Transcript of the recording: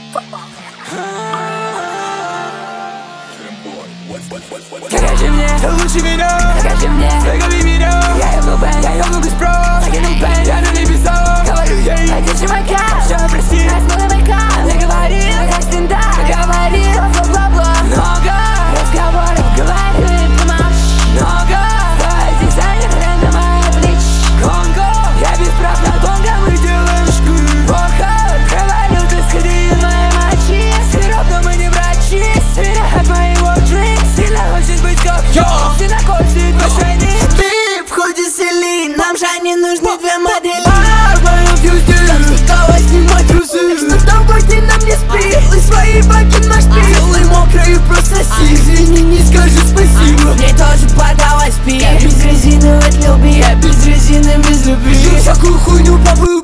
Покажи мне, ты лучше меня, покажи мне, зови меня. я ебну бэнг, Я много спрос, закинул бэнг, я на небесах. говорю ей, Одежи макар, все прости, смылый байкал. не говори, Как стендап, говори, бла-бла-бла. много разговоров, говорю и помолчи. Много, Твой дизайнер, хрен на мои плечи. Конго, я без прав на Конго, мы делаем шкуры. Поход, говорю, ты сходи в моей мочи. Сироп, но мы не врачи. Сильно от моего дринк, Сильно хочет быть как я, сильно хочет пошайни. ты в ходе сели, нам же не нужны две модели. В моем фьюзе, Давай снимай трусы. что давай ты нам не спи. Делай свои баки на шпиль. Делай мокрые, просто си. Извини, не скажи спасибо. Мне тоже подалась пи. Я без резины, вот люби. Я без резины, без любви. Всякую хуйню побыл.